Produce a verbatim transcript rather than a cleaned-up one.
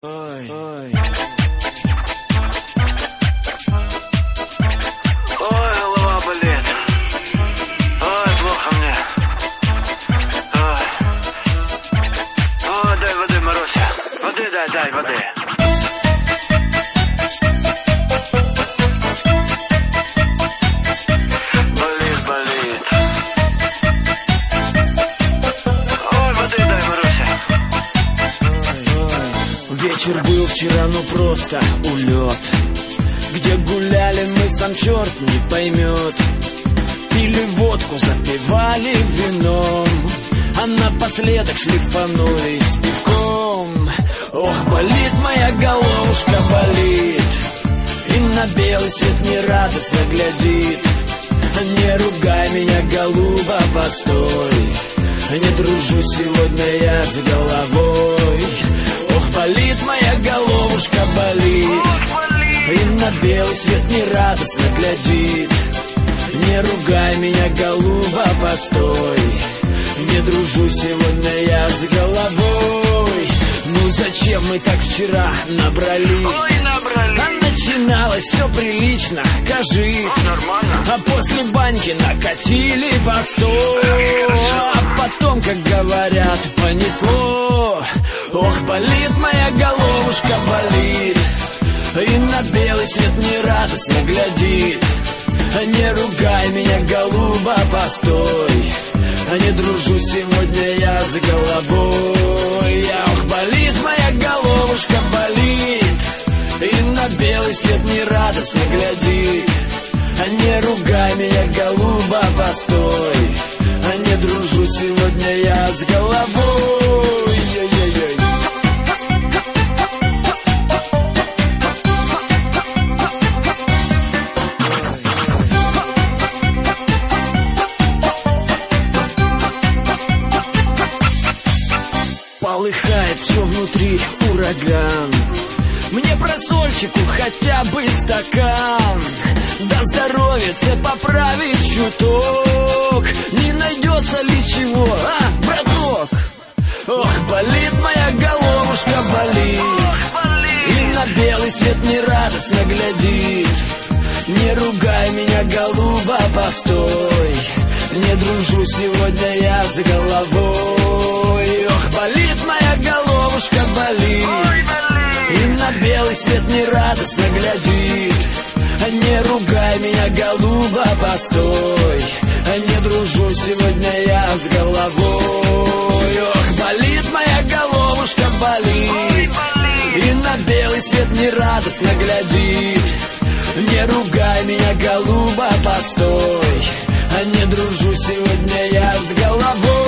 Ой, ой. Ой, голова болит. Ой, плохо мне. Ой. Ой, дай воды, Маруся. Воды дай, дай, воды. Болит, болит. Ой, воды дай, Маруся. Вечер был вчера, ну просто улет. Где гуляли мы, сам черт не поймет. Пили водку, запивали вином, а напоследок шлифанулись пивком. Ох, болит моя головушка, болит, и на белый свет нерадостно глядит. Не ругай меня, голуба, постой, не дружу сегодня я с головой. Ох, болит моя головушка, болит, и на белый свет нерадостно глядит. Не ругай меня, голуба, постой, не дружу сегодня я с головой. Ну зачем мы так вчера набрались? Ой, набрались. А начиналось все прилично, кажись. Ну, нормально. А после баньки накатили постой. А потом, как говорят, понесло. Ох, болит моя головушка, болит, и на белый свет нерадостно глядит. Не ругай меня, голуба, постой, не дружу сегодня я с головой. Ох, болит моя головушка, болит, и на белый свет нерадостно глядит. Не ругай меня, голуба, постой, не дружу сегодня я с головой. Ой-ой-ой. Полыхает все внутри, ураган. Мне просольчику хотя бы стакан, да здоровится поправить чуток. Не найдется ли чего, а, браток? Ох, болит моя головушка, болит, и на белый свет нерадостно глядит. Не ругай меня, голуба, постой, не дружу сегодня я с головой. Ох, болит моя головушка, болит, и на белый свет нерадостно глядит. Не ругай меня, голуба, постой, не дружу сегодня я с головой. Ох, болит моя головушка, болит, и на белый свет нерадостно глядит. Не ругай меня, голуба, постой, не дружу сегодня я с головой.